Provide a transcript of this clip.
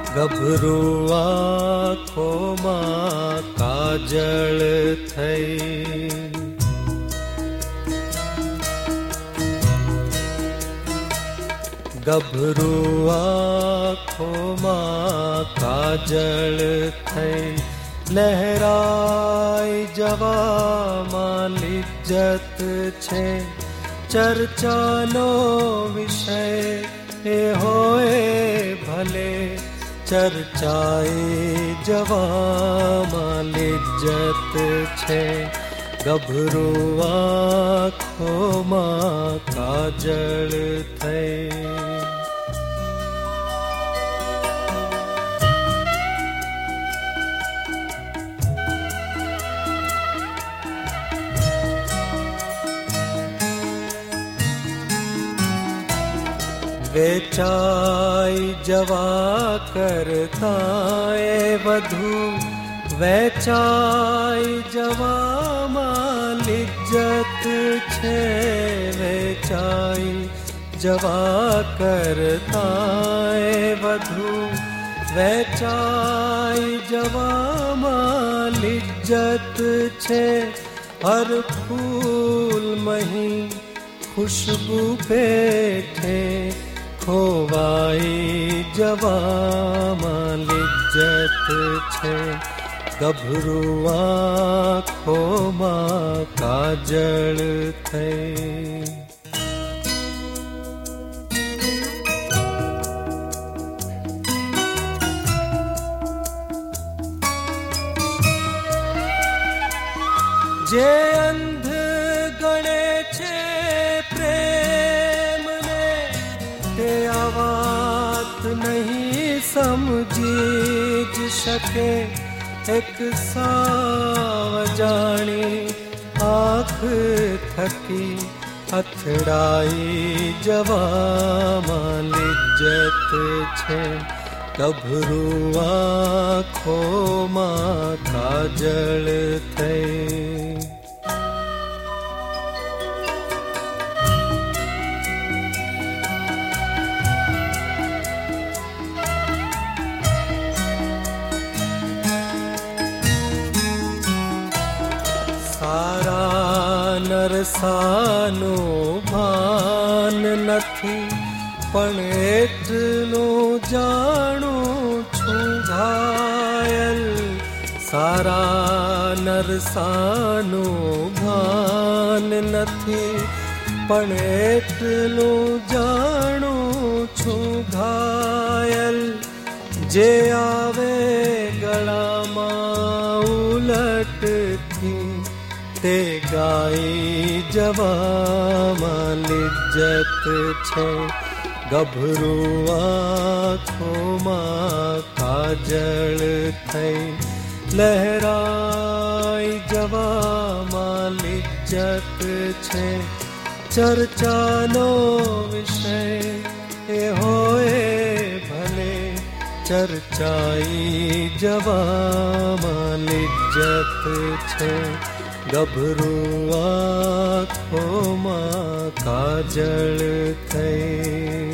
ગભરુ આંખોમાં કાજળ થઈ, ગભરુ આંખોમાં કાજળ થઈ, લહેરાઈ જવામાં લિજ્જત છે, ચર્ચાનો વિષય એ હોય ભલે, ચર્ચાએ જવામાં લિજ્જત છે, ગભરુ આંખોમાં કાજળ થઈ. વેચાઈ જવા કરતાં એ વધુ, વેચાઈ જવામાં લિજ્જત છે, વેચાઈ જવા કરતાં એ વધુ, વેચાઈ જવામાં લિજ્જત છે, હર ફૂલ મહી ખુશ્બુ પેઠે, ખોવાઈ જવામાં લિજ્જત છે, ગભરુ આંખોમાં કાજળ થઈ. જે અંધ ગણે છે પ્રેમને, તે આ વાત નહીં સમજી જ શકે, એક સાવ જાણી આંખ થકી અથડાઈ જવામાં લિજ્જત છે, ગભરુ આંખોમાં કાજળ થઈ. સારા નરસાનું ભાન નથી, પણ એટલું જાણું છું ઘાયલ, સારા નરસાનું ભાન નથી, પણ એટલું જાણું છું ઘાયલ, જે આવે ગળામાં ઉલટથી, તે ગાઈ જવામાં લિજ્જત છે, ગભરુ આંખોમાં કાજળ થઈ, લહેરાઈ જવામાં લિજ્જત છે, ચર્ચાનો વિષય એ હોય ભલે, ચર્ચાઈ જવામાં લિજ્જત છે, ગભરુ આંખોમાં કાજળ થઈ.